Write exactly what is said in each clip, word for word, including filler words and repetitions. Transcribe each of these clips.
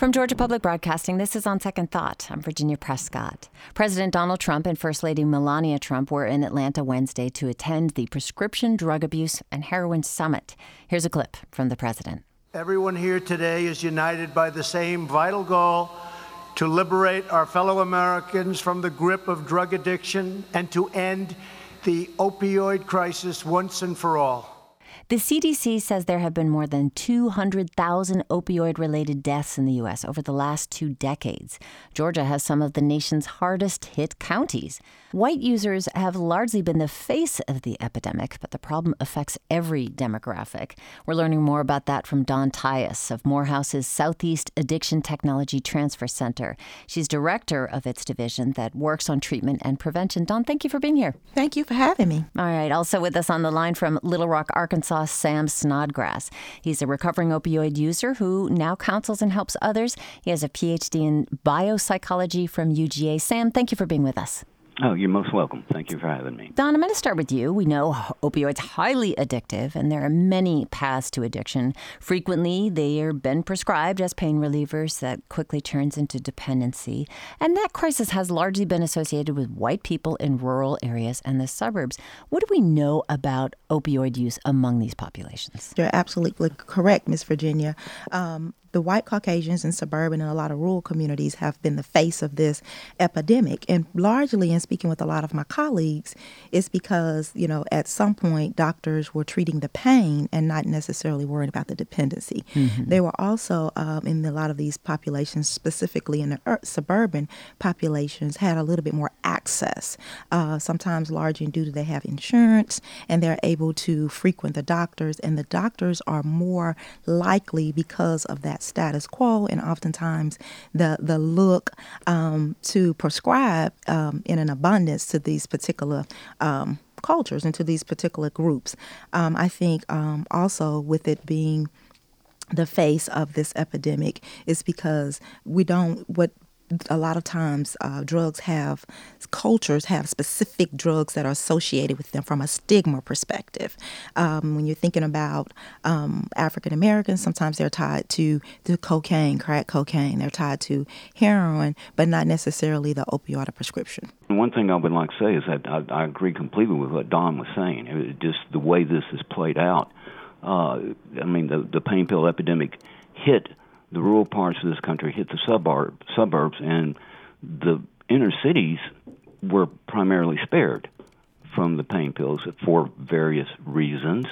From Georgia Public Broadcasting, this is On Second Thought. I'm Virginia Prescott. President Donald Trump and First Lady Melania Trump were in Atlanta Wednesday to attend the Prescription Drug Abuse and Heroin Summit. Here's a clip from the president. Everyone here today is united by the same vital goal: to liberate our fellow Americans from the grip of drug addiction and to end the opioid crisis once and for all. The C D C says there have been more than two hundred thousand opioid-related deaths in the U S over the last two decades. Georgia has some of the nation's hardest-hit counties. White users have largely been the face of the epidemic, but the problem affects every demographic. We're learning more about that from Dawn Tyus of Morehouse's Southeast Addiction Technology Transfer Center. She's director of its division that works on treatment and prevention. Dawn, thank you for being here. Thank you for having me. All right. Also with us on the line from Little Rock, Arkansas, Sam Snodgrass. He's a recovering opioid user who now counsels and helps others. He has a P H D in biopsychology from U G A. Sam, thank you for being with us. Oh, you're most welcome. Thank you for having me. Don, I'm going to start with you. We know opioids are highly addictive, and there are many paths to addiction. Frequently, they are been prescribed as pain relievers that quickly turns into dependency. And that crisis has largely been associated with white people in rural areas and the suburbs. What do we know about opioid use among these populations? You're absolutely correct, Miss Virginia. Um, The white Caucasians in suburban and a lot of rural communities have been the face of this epidemic. And largely, in speaking with a lot of my colleagues, it's because, you know, at some point, doctors were treating the pain and not necessarily worried about the dependency. Mm-hmm. They were also, um, in a lot of these populations, specifically in the ur- suburban populations, had a little bit more access, uh, sometimes largely due to they have insurance and they're able to frequent the doctors. And the doctors are more likely because of that status quo and oftentimes the the look um, to prescribe um, in an abundance to these particular um, cultures and to these particular groups. Um, I think um, also with it being the face of this epidemic is because we don't, what a lot of times uh, drugs have, cultures have specific drugs that are associated with them from a stigma perspective. Um, when you're thinking about um, African Americans, sometimes they're tied to the cocaine, crack cocaine. They're tied to heroin, but not necessarily the opioid prescription. One thing I would like to say is that I, I agree completely with what Dawn was saying. It, just the way this is played out. Uh, I mean, the, the pain pill epidemic hit the rural parts of this country, hit the suburb, suburbs, and the inner cities were primarily spared from the pain pills for various reasons.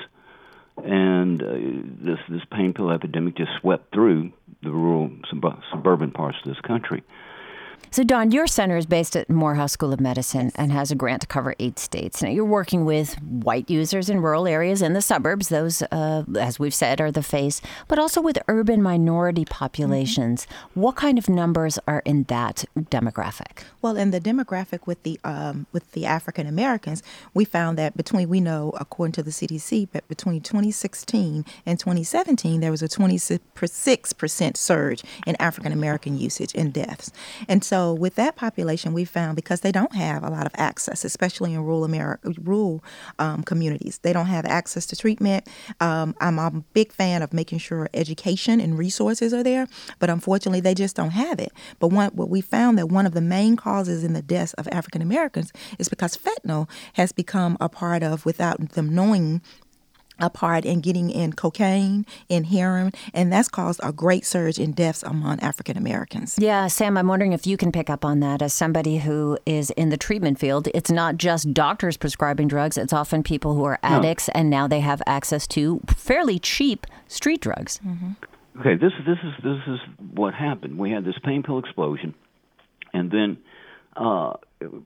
And uh, this this pain pill epidemic just swept through the rural sub- suburban parts of this country. So, Dawn, your center is based at Morehouse School of Medicine and has a grant to cover eight states. Now, you're working with white users in rural areas and the suburbs. Those, uh, as we've said, are the face, but also with urban minority populations. Mm-hmm. What kind of numbers are in that demographic? Well, in the demographic with the um, with the African Americans, we found that between, we know, according to the C D C, but between twenty sixteen and twenty seventeen, there was a twenty-six percent surge in African American usage and deaths. And so So with that population, we found because they don't have a lot of access, especially in rural America, rural um, communities, they don't have access to treatment. Um, I'm a big fan of making sure education and resources are there, but unfortunately, they just don't have it. But one, what we found that one of the main causes in the deaths of African Americans is because fentanyl has become a part of, without them knowing, a part in getting in cocaine, in heroin, and that's caused a great surge in deaths among African Americans. Yeah, Sam, I'm wondering if you can pick up on that as somebody who is in the treatment field. It's not just doctors prescribing drugs. It's often people who are addicts, no. and now they have access to fairly cheap street drugs. Mm-hmm. Okay, this is this is this is what happened. We had this pain pill explosion, and then uh,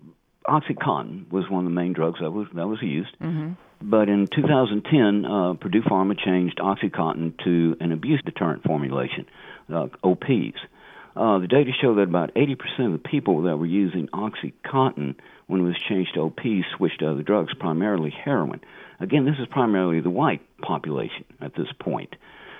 OxyContin was one of the main drugs that was that was used. Mm-hmm. But in two thousand ten, uh, Purdue Pharma changed OxyContin to an abuse deterrent formulation, uh, O Ps. Uh, the data show that about eighty percent of the people that were using OxyContin when it was changed to O Ps switched to other drugs, primarily heroin. Again, this is primarily the white population at this point.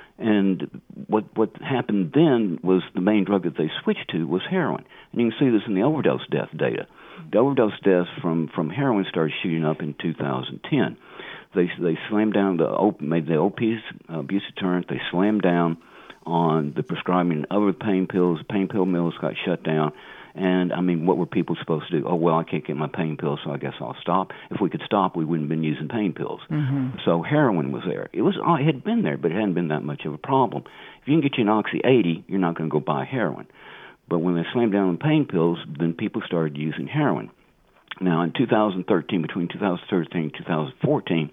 And what what happened then was the main drug that they switched to was heroin. And you can see this in the overdose death data. The overdose deaths from, from heroin started shooting up in two thousand ten. They they slammed down the made the O Ps uh, abuse deterrent. They slammed down on the prescribing of other pain pills. Pain pill mills got shut down. And, I mean, what were people supposed to do? Oh, well, I can't get my pain pills, so I guess I'll stop. If we could stop, we wouldn't have been using pain pills. Mm-hmm. So heroin was there. It was it had been there, but it hadn't been that much of a problem. If you can get you an Oxy eighty, you're not going to go buy heroin. But when they slammed down on pain pills, then people started using heroin. Now, in two thousand thirteen, between two thousand thirteen and two thousand fourteen,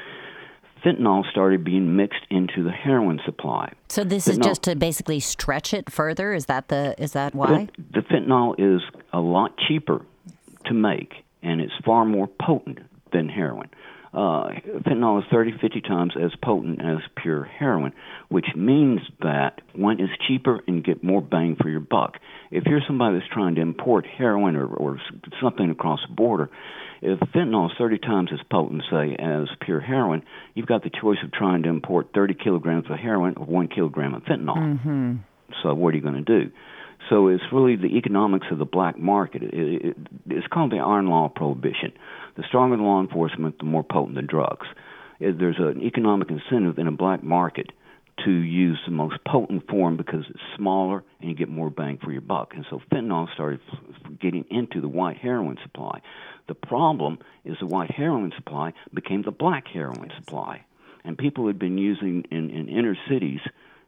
fentanyl started being mixed into the heroin supply. So this fentanyl, is just to basically stretch it further? Is that the is that why? The, the fentanyl is a lot cheaper to make, and it's far more potent than heroin. Uh, fentanyl is thirty, fifty times as potent as pure heroin, which means that one is cheaper and get more bang for your buck. If you're somebody that's trying to import heroin or, or something across the border, if fentanyl is thirty times as potent, say, as pure heroin, you've got the choice of trying to import thirty kilograms of heroin or one kilogram of fentanyl. Mm-hmm. So what are you going to do? So it's really the economics of the black market. It, it, it's called the iron law of prohibition. The stronger the law enforcement, the more potent the drugs. It, there's an economic incentive in a black market to use the most potent form because it's smaller and you get more bang for your buck. And so fentanyl started getting into the white heroin supply. The problem is the white heroin supply became the black heroin supply. And people who had been using in, in inner cities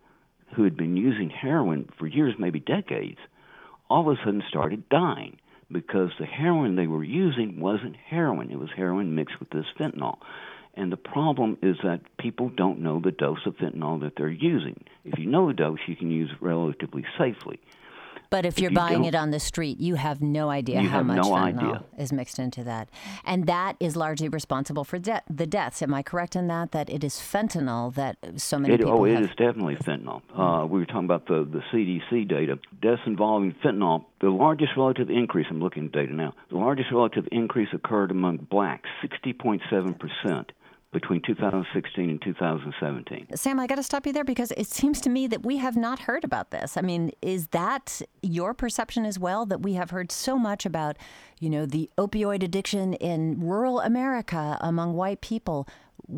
who had been using heroin for years, maybe decades, all of a sudden started dying because the heroin they were using wasn't heroin. It was heroin mixed with this fentanyl. And the problem is that people don't know the dose of fentanyl that they're using. If you know the dose, you can use it relatively safely. But if, if you're you buying it on the street, you have no idea you how have much no fentanyl idea. is mixed into that. And that is largely responsible for de- the deaths. Am I correct in that, that it is fentanyl that so many it, people Oh, it have? is definitely fentanyl. Mm-hmm. Uh, we were talking about the, the C D C data. Deaths involving fentanyl, the largest relative increase, I'm looking at data now, the largest relative increase occurred among blacks, sixty point seven percent. Between two thousand sixteen and two thousand seventeen. Sam, I got to stop you there because it seems to me that we have not heard about this. I mean, is that your perception as well, that we have heard so much about, you know, the opioid addiction in rural America among white people?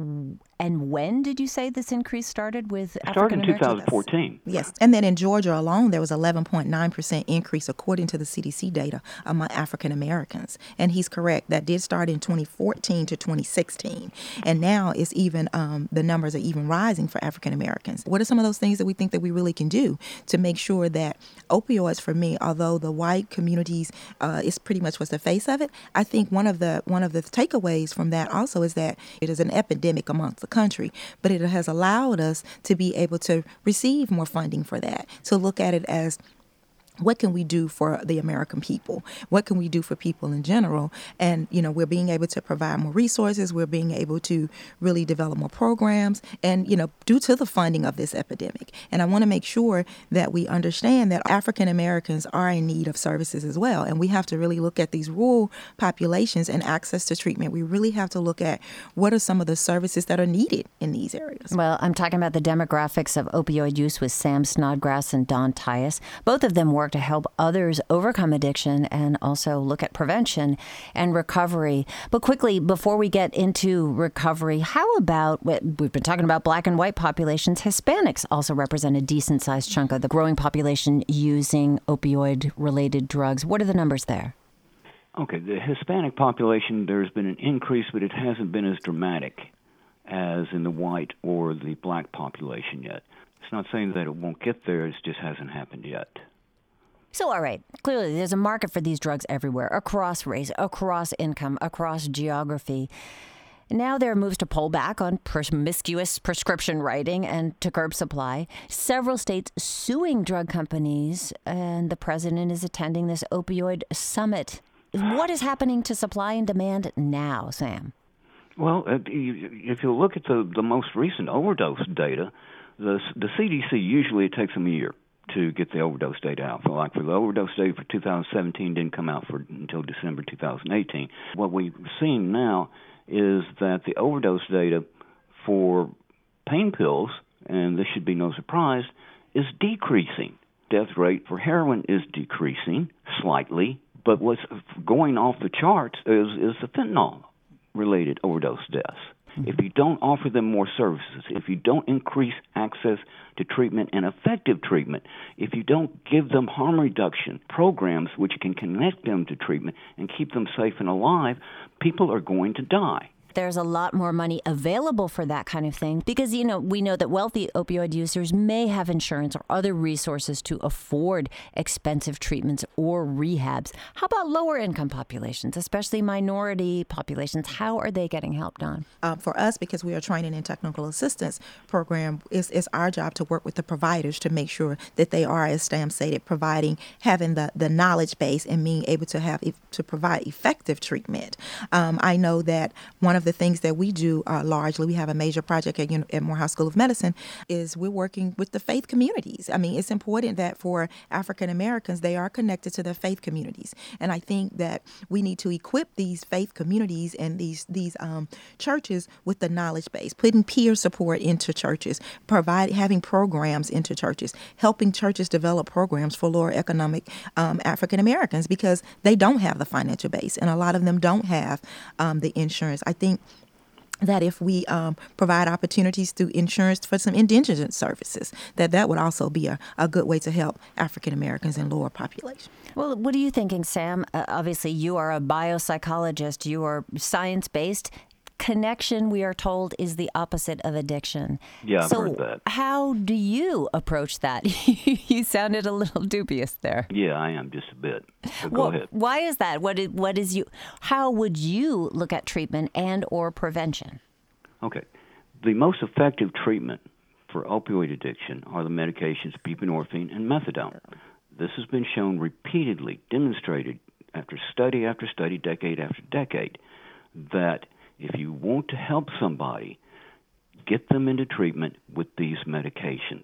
And when did you say this increase started with African Americans? It started in two thousand fourteen. Yes. And then in Georgia alone, there was eleven point nine percent increase according to the C D C data among African Americans. And he's correct. That did start in twenty fourteen to twenty sixteen. And now it's even, um, the numbers are even rising for African Americans. What are some of those things that we think that we really can do to make sure that opioids, for me, although the white communities uh, is pretty much what's the face of it, I think one of the one of the takeaways from that also is that it is an epidemic amongst the country, but it has allowed us to be able to receive more funding for that, to look at it as what can we do for the American people? What can we do for people in general? And, you know, we're being able to provide more resources. We're being able to really develop more programs and, you know, due to the funding of this epidemic. And I want to make sure that we understand that African Americans are in need of services as well. And we have to really look at these rural populations and access to treatment. We really have to look at what are some of the services that are needed in these areas. Well, I'm talking about the demographics of opioid use with Sam Snodgrass and Don Tyus. Both of them work to help others overcome addiction and also look at prevention and recovery. But quickly, before we get into recovery, how about, we've been talking about black and white populations, Hispanics also represent a decent-sized chunk of the growing population using opioid-related drugs. What are the numbers there? Okay, the Hispanic population, there's been an increase, but it hasn't been as dramatic as in the white or the black population yet. It's not saying that it won't get there, it just hasn't happened yet. So, all right, clearly there's a market for these drugs everywhere, across race, across income, across geography. Now there are moves to pull back on promiscuous prescription writing and to curb supply. Several states suing drug companies, and the president is attending this opioid summit. What is happening to supply and demand now, Sam? Well, if you look at the, the most recent overdose data, the, the C D C, usually it takes them a year to get the overdose data out. For like for the overdose data for two thousand seventeen didn't come out for until December two thousand eighteen. What we've seen now is that the overdose data for pain pills, and this should be no surprise, is decreasing. Death rate for heroin is decreasing slightly, but what's going off the charts is, is the fentanyl-related overdose deaths. Mm-hmm. If you don't offer them more services, if you don't increase access to treatment and effective treatment, if you don't give them harm reduction programs which can connect them to treatment and keep them safe and alive, people are going to die. There's a lot more money available for that kind of thing because, you know, we know that wealthy opioid users may have insurance or other resources to afford expensive treatments or rehabs. How about lower income populations, especially minority populations? How are they getting help, Dawn? Um, for us, because we are training in technical assistance program, it's, it's our job to work with the providers to make sure that they are, as Sam stated, providing, having the, the knowledge base and being able to have to provide effective treatment. Um, I know that one of the things that we do uh, largely, we have a major project at, at Morehouse School of Medicine, is we're working with the faith communities. I mean, it's important that for African Americans, they are connected to their faith communities. And I think that we need to equip these faith communities and these, these um, churches with the knowledge base, putting peer support into churches, provide, having programs into churches, helping churches develop programs for lower economic um, African Americans because they don't have the financial base and a lot of them don't have um, the insurance. I think that if we um, provide opportunities through insurance for some indigent services, that that would also be a, a good way to help African Americans and lower populations. Well, what are you thinking, Sam? Uh, obviously, you are a biopsychologist. You are science-based. Connection, we are told, is the opposite of addiction. Yeah, I've so heard that. How do you approach that? You sounded a little dubious there. Yeah, I am just a bit. So go well, ahead. Why is that? What is, what is you? How would you look at treatment and or prevention? Okay. The most effective treatment for opioid addiction are the medications buprenorphine and methadone. This has been shown repeatedly, demonstrated after study after study, decade after decade, that if you want to help somebody, get them into treatment with these medications.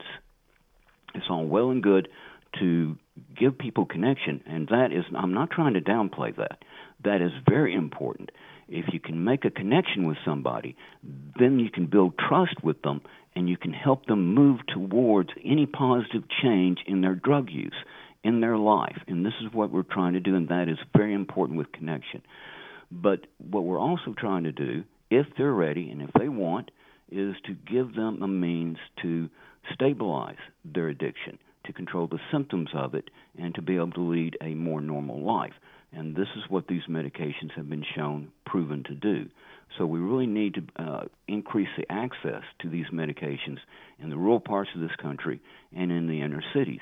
It's all well and good to give people connection, and that is, I'm not trying to downplay that. That is very important. If you can make a connection with somebody, then you can build trust with them, and you can help them move towards any positive change in their drug use, in their life. And this is what we're trying to do, and that is very important with connection. But what we're also trying to do, if they're ready and if they want, is to give them a means to stabilize their addiction, to control the symptoms of it, and to be able to lead a more normal life. And this is what these medications have been shown proven to do. So we really need to uh, increase the access to these medications in the rural parts of this country and in the inner cities.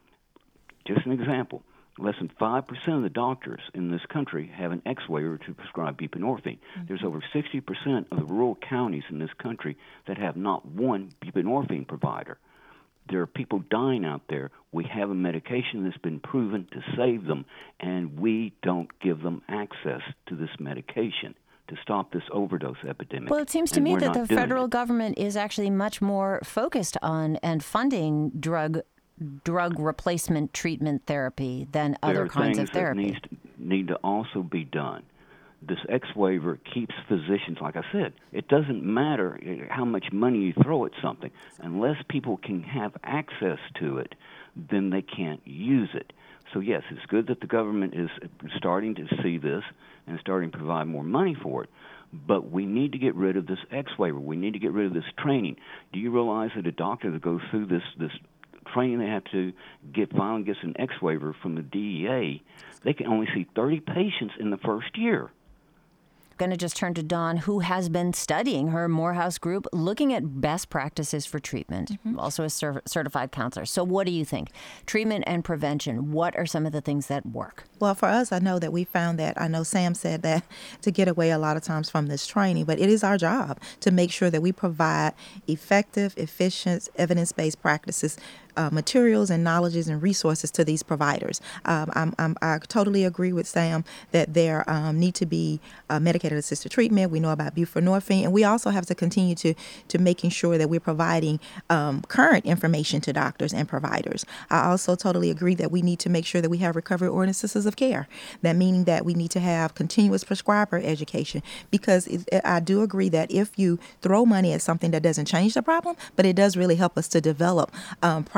Just an example. Less than five percent of the doctors in this country have an X waiver to prescribe buprenorphine. Mm-hmm. There's over sixty percent of the rural counties in this country that have not one buprenorphine provider. There are people dying out there. We have a medication that's been proven to save them, and we don't give them access to this medication to stop this overdose epidemic. Well, it seems to me that the federal government is actually much more focused on and funding drug drug replacement treatment therapy than other kinds of therapy. There are things that needs to, need to also be done. This X waiver keeps physicians, like I said, it doesn't matter how much money you throw at something. Unless people can have access to it, then they can't use it. So yes, it's good that the government is starting to see this and starting to provide more money for it. But we need to get rid of this X waiver. We need to get rid of this training. Do you realize that a doctor that goes through this this training they have to get, finally gets an X waiver from the D E A, they can only see thirty patients in the first year. Going to just turn to Dawn, who has been studying her Morehouse group, looking at best practices for treatment, mm-hmm. also a cer- certified counselor. So what do you think? Treatment and prevention, what are some of the things that work? Well, for us, I know that we found that, I know Sam said that to get away a lot of times from this training, but it is our job to make sure that we provide effective, efficient, evidence-based practices, Uh, materials and knowledges and resources to these providers. Um, I'm, I'm, I totally agree with Sam that there um, need to be uh, medicated assisted treatment. We know about buprenorphine, and we also have to continue to to making sure that we're providing um, current information to doctors and providers. I also totally agree that we need to make sure that we have recovery ordinances of care. That meaning that we need to have continuous prescriber education, because it, I do agree that if you throw money at something that doesn't change the problem, but it does really help us to develop um, products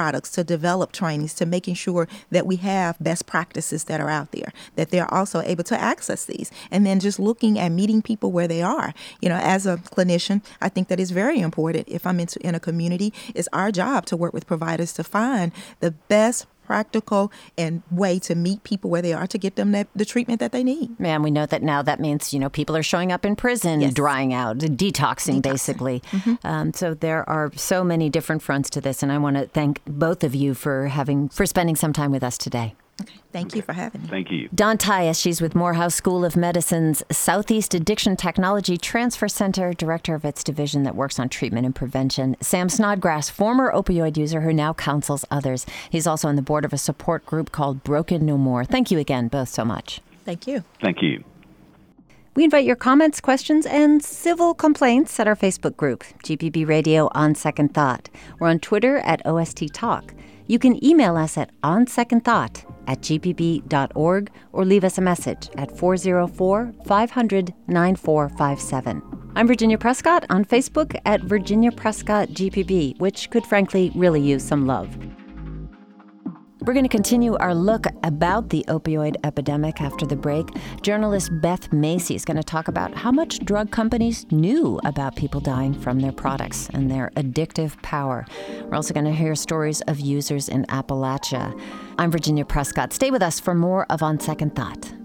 products, to develop trainings, to making sure that we have best practices that are out there, that they're also able to access these. And then just looking at meeting people where they are. You know, as a clinician, I think that is very important. If I'm into, in a community, it's our job to work with providers to find the best practical and way to meet people where they are to get them that, the treatment that they need. And we know that now that means, you know, people are showing up in prison, yes. drying out, detoxing, detoxing. basically. Mm-hmm. Um, so there are so many different fronts to this. And I want to thank both of you for having, for spending some time with us today. Okay. Thank you for having me. Thank you. Dawn Tyus, she's with Morehouse School of Medicine's Southeast Addiction Technology Transfer Center, director of its division that works on treatment and prevention. Sam Snodgrass, former opioid user who now counsels others. He's also on the board of a support group called Broken No More. Thank you again, both so much. Thank you. Thank you. We invite your comments, questions, and civil complaints at our Facebook group, G P B Radio On Second Thought. We're on Twitter at O S T Talk. You can email us at onsecondthought at g p b dot org or leave us a message at four oh four, five hundred, nine four five seven. I'm Virginia Prescott on Facebook at Virginia Prescott G P B, which could frankly really use some love. We're going to continue our look about the opioid epidemic after the break. Journalist Beth Macy is going to talk about how much drug companies knew about people dying from their products and their addictive power. We're also going to hear stories of users in Appalachia. I'm Virginia Prescott. Stay with us for more of On Second Thought.